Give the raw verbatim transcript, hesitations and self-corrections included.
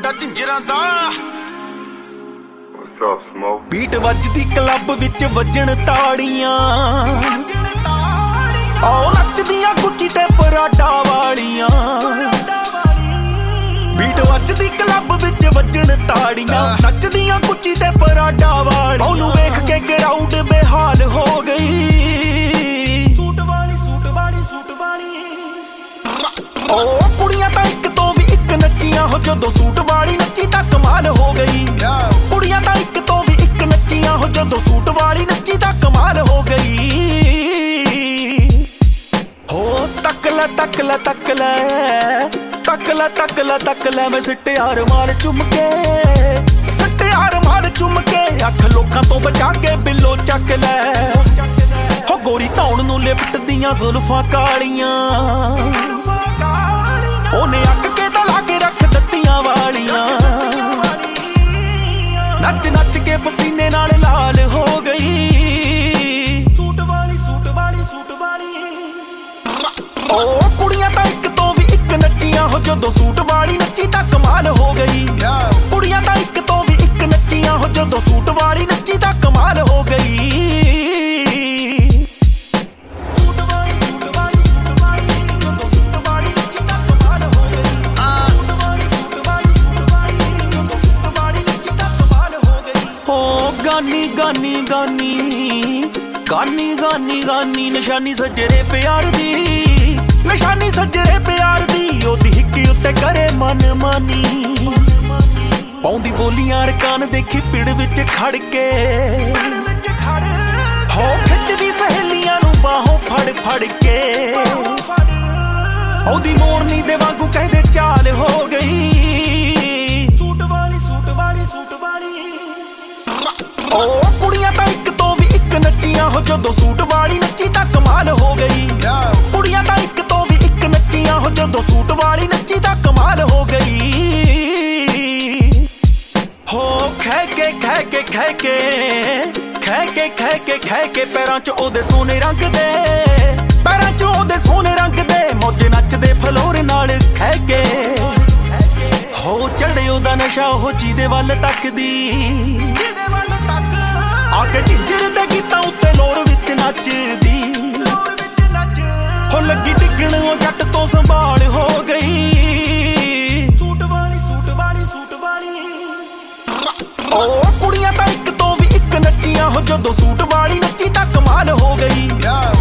ਮੁੰਡਾ ਝਿੰਜਰਾਂ ਦਾ। What's up, Smoke? ਬੀਟ ਵੱਜਦੀ ਕਲੱਬ ਵਿੱਚ ਵੱਜਣ ਤਾੜੀਆਂ, ਆਓ ਨੱਚਦੀਆਂ ਗੁੱਚੀ ਤੇ ਪਰਾਡਾ ਵਾਲੀਆਂ। ਬੀਟ ਵੱਜਦੀ ਕਲੱਬ ਵਿੱਚ ਵੱਜਣ ਤਾੜੀਆਂ, ਨੱਚਦੀਆਂ ਗੁੱਚੀ ਤੇ ਪਰਾਡਾ ਵਾਲੀਆਂ। ਉਹਨੂੰ ਵੇਖ ਕੇ ਕਰਾਊਡ ਬੇਹਾਲ ਹੋ ਗਈ। ਸੂਟ ਵਾਲੀ ਸੂਟ ਵਾਲੀ ਸੂਟ ਵਾਲੀ ਓ ਕੁੜੀਆਂ ਤਾਂ ਇੱਕ ਤੋਂ ਵੀ ਇੱਕ ਨੱਚੀਆਂ ਹੋ, ਜਦੋਂ ਸੂਟ ਵਾਲੀ ਨੱਚੀ ਤਾਂ ਕਮਾਲ ਹੋ ਗਈ। ਕੁੜੀਆਂ ਤਾਂ ਇੱਕ ਤੋਂ ਵੀ ਇੱਕ ਨੱਚੀਆਂ ਹੋ, ਜਦੋਂ ਸੂਟ ਵਾਲੀ ਨੱਚੀ ਤਾਂ ਕਮਾਲ ਹੋ ਗਈ। ਹੋ ਤੱਕ ਲੈ ਤੱਕ ਲੈ ਤੱਕ ਲੈ ਤੱਕ ਲੈ ਤੱਕ ਲੈ ਤੱਕ ਲੈ ਮੈਂ ਸਿੱਟਿਆਰ ਮਾਰ ਚੁੰਮ ਕੇ, ਸਿੱਟਿਆਰ ਮਾਰ ਚੁੰਮ ਕੇ। ਅੱਖ ਲੋਕਾਂ ਤੋਂ ਬਚਾ ਕੇ ਬਿੱਲੋ ਚੱਕ ਲੈ। ਹੋ ਗੋਰੀ ਧੌਣ ਨੂੰ ਲਿਪਟਦੀਆਂ ਜ਼ੁਲਫਾਂ ਕਾਲੀਆਂ, ਉਹਨੇ ਅੱਕ ਕੇ ਤਾਂ ਲਾ ਕੇ ਰੱਖ ਦਿੱਤੀਆਂ ਵਾਲੀਆਂ। ਨੱਚ ਨੱਚ ਕੇ ਪਸੀਨੇ ਨਾਲ ਲਾਲ ਹੋ ਗਈ। ਸੂਟ ਵਾਲੀ ਸੂਟ ਵਾਲੀ ਸੂਟ ਵਾਲੀ ਓ ਕੁੜੀਆਂ ਤਾਂ ਇੱਕ ਤੋਂ ਵੀ ਇੱਕ ਨੱਚੀਆਂ ਹੋ, ਜਦੋਂ ਸੂਟ ਵਾਲੀ ਨੱਚੀ ਤਾਂ ਕਮਾਲ ਹੋ ਗਈ। ਕੁੜੀਆਂ ਤਾਂ ਇੱਕ ਤੋਂ ਵੀ ਇੱਕ ਨੱਚੀਆਂ ਹੋ, ਜਦੋਂ ਸੂਟ ਵਾਲੀ ਨੱਚੀ ਤਾਂ ਕਮਾਲ ਹੋ ਗਈ। ਗਾਨੀ ਗਾਨੀ ਗਾਨੀ ਗਾਨੀ ਗਾਨੀ ਗਾਨੀ ਨਿਸ਼ਾਨੀ ਸੱਜਰੇ ਪਿਆਰ ਦੀ, ਨਿਸ਼ਾਨੀ ਸੱਜਰੇ ਪਿਆਰ ਦੀ। ਉਹਦੀ ਹਿੱਕੀ ਉੱਤੇ ਕਰੇ ਮਨ ਮਾਨੀ, ਪਾਉਂਦੀ ਬੋਲੀਆਂ ਰਕਾਨ ਦੇਖੀ ਪਿੜ ਵਿੱਚ ਖੜ ਕੇ। ਹੋ ਖਿੱਚਦੀ ਸਹੇਲੀਆਂ ਨੂੰ ਬਾਹੋਂ ਫੜ ਫੜ ਕੇ। ਉਹਦੀ ਮੋਰਨੀ ਦੇ ਵਾਂਗੂ ਕਹਿੰਦੇ ਚਾਲ ਹੋ ਗਈ। ਸੂਟ ਵਾਲੀ ਸੂਟ ਵਾਲੀ ਸੂਟ ਵਾਲੀ ਓ ਕੁੜੀਆਂ ਤਾਂ ਇੱਕ ਤੋਂ ਵੀ ਇੱਕ ਨੱਚੀਆਂ ਹੋ, ਜਦੋਂ ਸੂਟ ਵਾਲੀ ਨੱਚੀ ਤਾਂ ਕਮਾਲ ਹੋ ਗਈ। ਕੁੜੀਆਂ ਤਾਂ ਇੱਕ ਤੋਂ ਵੀ ਇੱਕ ਨੱਚੀਆਂ ਹੋ, ਜਦੋਂ ਸੂਟ ਵਾਲੀ ਨੱਚੀ ਤਾਂ ਕਮਾਲ ਹੋ ਗਈ। ਹੋ ਖਹਿ ਕੇ ਖਹਿ ਕੇ ਖਹਿ ਕੇ ਖਹਿ ਕੇ ਖਹਿ ਕੇ ਖਹਿ ਕੇ ਪੈਰਾਂ 'ਚ ਉਹਦੇ ਸੋਨੇ ਰੰਗ ਦੇ, ਪੈਰਾਂ 'ਚ ਉਹਦੇ ਸੋਨੇ ਰੰਗ ਦੇ। ਮੌਜੇ ਨੱਚਦੇ ਫਲੋਰ ਨਾਲ ਖਹਿ ਕੇ। ਹੋ ਚੜੇ ਉਹਦਾ ਨਸ਼ਾ ਉਹ ਜਿਹਦੇ ਵੱਲ ਤੱਕਦੀ, ਆ ਕੇ ਝਿੰਜਰ ਦੇ ਗੀਤਾਂ ਉੱਤੇ ਲੋਰ ਵਿੱਚ ਨੱਚਦੀ। ਹੋ ਲੱਗੀ ਡਿੱਗਣ ਉਹ ਜੱਟ ਤੋਂ ਸੰਭਾਲ ਹੋ ਗਈ। ਸੂਟ ਵਾਲੀ ਸੂਟ ਵਾਲੀ ਸੂਟ ਵਾਲੀ ਓ ਕੁੜੀਆਂ ਤਾਂ ਇੱਕ ਤੋਂ ਵੀ ਇੱਕ ਨੱਚੀਆਂ ਹੋ, ਜਦੋਂ ਸੂਟ ਵਾਲੀ ਨੱਚੀ ਤਾਂ ਕਮਾਲ ਹੋ ਗਈ।